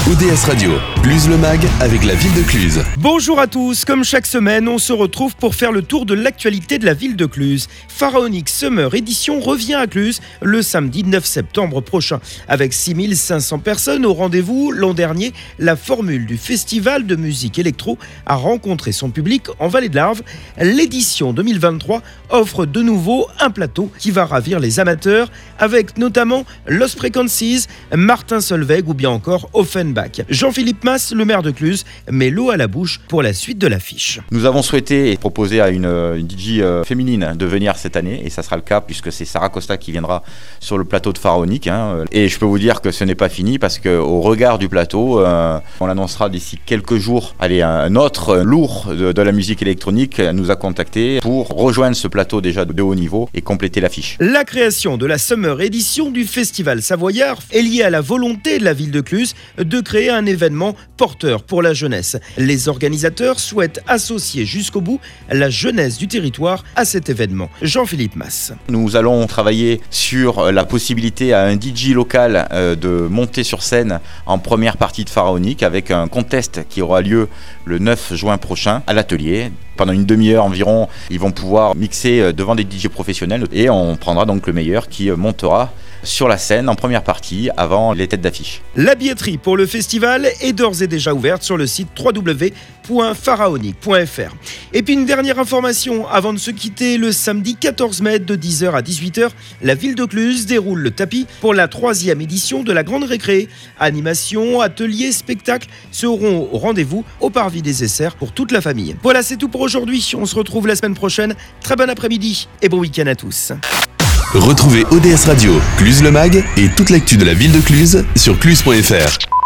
ODS Radio, Cluse le Mag avec la ville de Cluse. Bonjour à tous, comme chaque semaine, on se retrouve pour faire le tour de l'actualité de la ville de Cluse. Pharaonic Summer Edition revient à Cluse le samedi 9 septembre prochain. Avec 6500 personnes au rendez-vous, l'an dernier, la formule du festival de musique électro a rencontré son public en Vallée de l'Arve. L'édition 2023 offre de nouveau un plateau qui va ravir les amateurs, avec notamment Lost Frequencies, Martin Solveig ou bien encore Offenbach. Jean-Philippe Mas, le maire de Cluse, met l'eau à la bouche pour la suite de l'affiche. Nous avons souhaité proposer à une DJ féminine de venir cette année, et ça sera le cas puisque c'est Sarah Costa qui viendra sur le plateau de Pharaonic. Et je peux vous dire que ce n'est pas fini parce qu'au regard du plateau, on l'annoncera d'ici quelques jours. Allez, un autre lourd de la musique électronique nous a contactés pour rejoindre ce plateau déjà de haut niveau et compléter l'affiche. La création de la Summer Edition du Festival Savoyard est liée à la volonté de la ville de Cluse de créer un événement porteur pour la jeunesse. Les organisateurs souhaitent associer jusqu'au bout la jeunesse du territoire à cet événement. Jean-Philippe Mas. Nous allons travailler sur la possibilité à un DJ local de monter sur scène en première partie de Pharaonic avec un contest qui aura lieu le 9 juin prochain à l'atelier. Pendant une demi-heure environ, ils vont pouvoir mixer devant des DJ professionnels et on prendra donc le meilleur qui montera sur la scène en première partie avant les têtes d'affiche. La billetterie pour le festival est d'ores et déjà ouverte sur le site www.pharaonic.fr. Et puis une dernière information avant de se quitter, le samedi 14 mai de 10h à 18h, la ville de Cluse déroule le tapis pour la 3e édition de la Grande Récré. Animation, ateliers, spectacles seront au rendez-vous au Parvis des Essers pour toute la famille. Voilà, c'est tout pour aujourd'hui. On se retrouve la semaine prochaine. Très bon après-midi et bon week-end à tous. Retrouvez ODS Radio, Cluse le Mag et toute l'actu de la ville de Cluse sur cluse.fr.